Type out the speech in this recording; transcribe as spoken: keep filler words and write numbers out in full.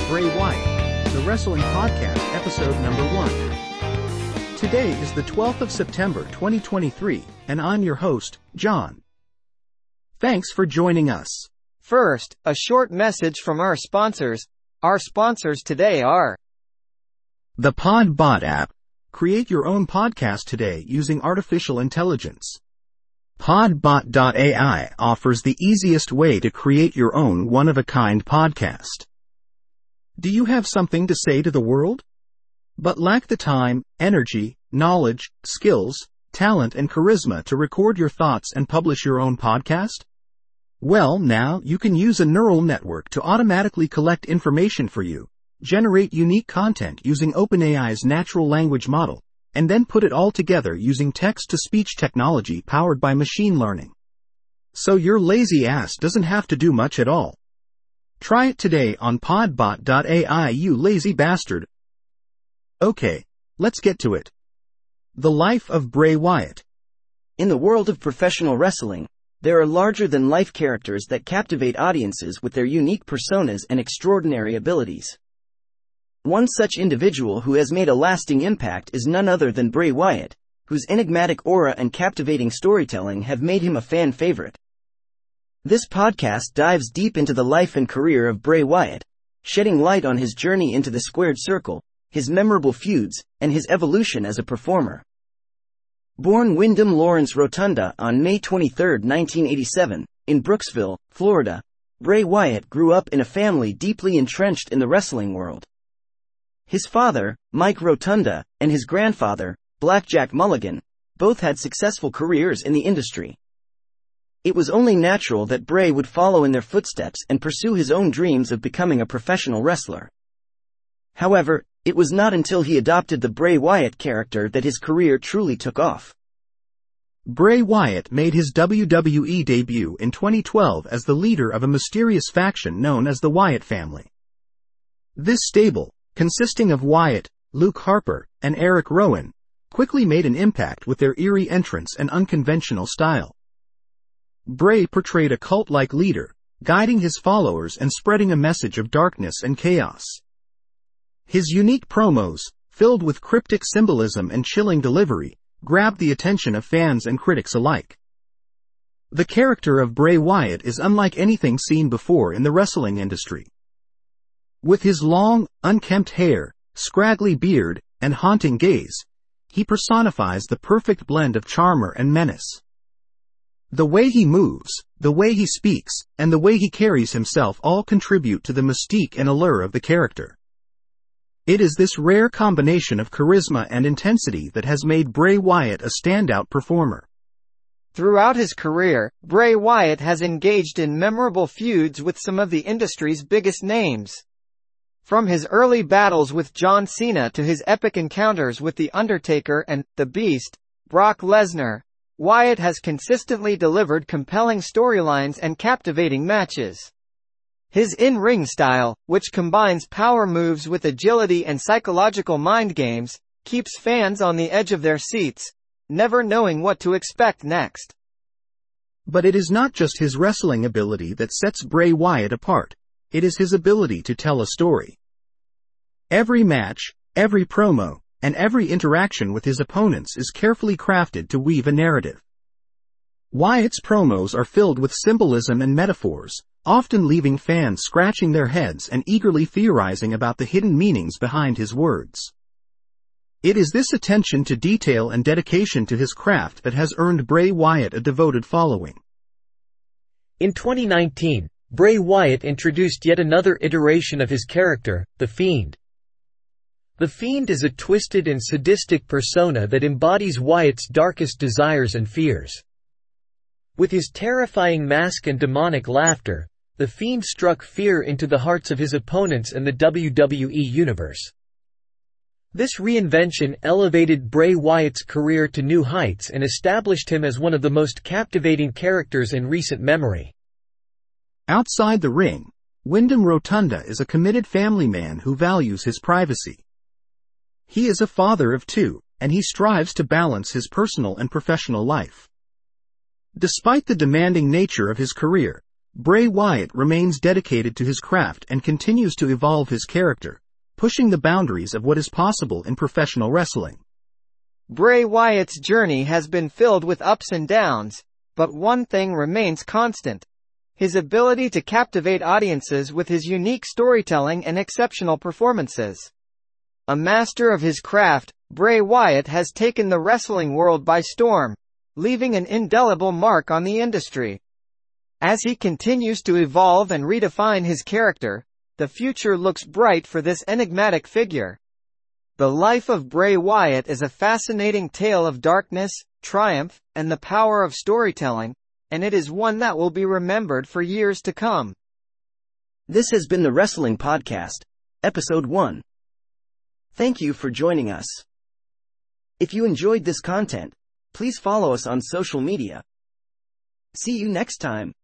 Bray Wyatt, the Wrestling Podcast, episode number one. Today is the twelfth of September twenty twenty-three, and I'm your host, John. Thanks for joining us. First, a short message from our sponsors. Our sponsors today are the PodBot app. Create your own podcast today using artificial intelligence. PodBot dot A I offers the easiest way to create your own one-of-a-kind podcast. Do you have something to say to the world, but lack the time, energy, knowledge, skills, talent, and charisma to record your thoughts and publish your own podcast? Well, now you can use a neural network to automatically collect information for you, generate unique content using OpenAI's natural language model, and then put it all together using text-to-speech technology powered by machine learning. So your lazy ass doesn't have to do much at all. Try it today on PodBot dot A I, you lazy bastard. Okay, let's get to it. The life of Bray Wyatt. In the world of professional wrestling, there are larger-than-life characters that captivate audiences with their unique personas and extraordinary abilities. One such individual who has made a lasting impact is none other than Bray Wyatt, whose enigmatic aura and captivating storytelling have made him a fan favorite. This podcast dives deep into the life and career of Bray Wyatt, shedding light on his journey into the squared circle, his memorable feuds, and his evolution as a performer. Born Wyndham Lawrence Rotunda on May twenty-third, nineteen eighty-seven, in Brooksville, Florida, Bray Wyatt grew up in a family deeply entrenched in the wrestling world. His father, Mike Rotunda, and his grandfather, Blackjack Mulligan, both had successful careers in the industry. It was only natural that Bray would follow in their footsteps and pursue his own dreams of becoming a professional wrestler. However, it was not until he adopted the Bray Wyatt character that his career truly took off. Bray Wyatt made his W W E debut in twenty twelve as the leader of a mysterious faction known as the Wyatt family. This stable, consisting of Wyatt, Luke Harper, and Eric Rowan, quickly made an impact with their eerie entrance and unconventional style. Bray portrayed a cult-like leader, guiding his followers and spreading a message of darkness and chaos. His unique promos, filled with cryptic symbolism and chilling delivery, grabbed the attention of fans and critics alike. The character of Bray Wyatt is unlike anything seen before in the wrestling industry. With his long, unkempt hair, scraggly beard, and haunting gaze, he personifies the perfect blend of charmer and menace. The way he moves, the way he speaks, and the way he carries himself all contribute to the mystique and allure of the character. It is this rare combination of charisma and intensity that has made Bray Wyatt a standout performer. Throughout his career, Bray Wyatt has engaged in memorable feuds with some of the industry's biggest names. From his early battles with John Cena to his epic encounters with The Undertaker and The Beast, Brock Lesnar, Wyatt has consistently delivered compelling storylines and captivating matches. His in-ring style, which combines power moves with agility and psychological mind games, keeps fans on the edge of their seats, never knowing what to expect next. But it is not just his wrestling ability that sets Bray Wyatt apart. It is his ability to tell a story. Every match, every promo, and every interaction with his opponents is carefully crafted to weave a narrative. Wyatt's promos are filled with symbolism and metaphors, often leaving fans scratching their heads and eagerly theorizing about the hidden meanings behind his words. It is this attention to detail and dedication to his craft that has earned Bray Wyatt a devoted following. In twenty nineteen, Bray Wyatt introduced yet another iteration of his character, The Fiend. The Fiend is a twisted and sadistic persona that embodies Wyatt's darkest desires and fears. With his terrifying mask and demonic laughter, The Fiend struck fear into the hearts of his opponents and the W W E universe. This reinvention elevated Bray Wyatt's career to new heights and established him as one of the most captivating characters in recent memory. Outside the ring, Wyndham Rotunda is a committed family man who values his privacy. He is a father of two, and he strives to balance his personal and professional life. Despite the demanding nature of his career, Bray Wyatt remains dedicated to his craft and continues to evolve his character, pushing the boundaries of what is possible in professional wrestling. Bray Wyatt's journey has been filled with ups and downs, but one thing remains constant: his ability to captivate audiences with his unique storytelling and exceptional performances. A master of his craft, Bray Wyatt has taken the wrestling world by storm, leaving an indelible mark on the industry. As he continues to evolve and redefine his character, the future looks bright for this enigmatic figure. The life of Bray Wyatt is a fascinating tale of darkness, triumph, and the power of storytelling, and it is one that will be remembered for years to come. This has been the Wrestling Podcast, Episode one. Thank you for joining us. If you enjoyed this content, please follow us on social media. See you next time.